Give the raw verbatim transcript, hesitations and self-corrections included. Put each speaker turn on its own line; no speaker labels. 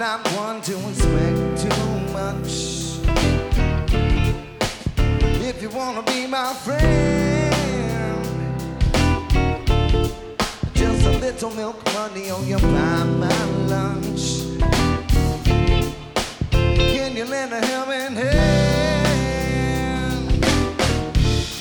not one to expect too much. If you wanna be my friend, just a little milk money on your buy my lunch.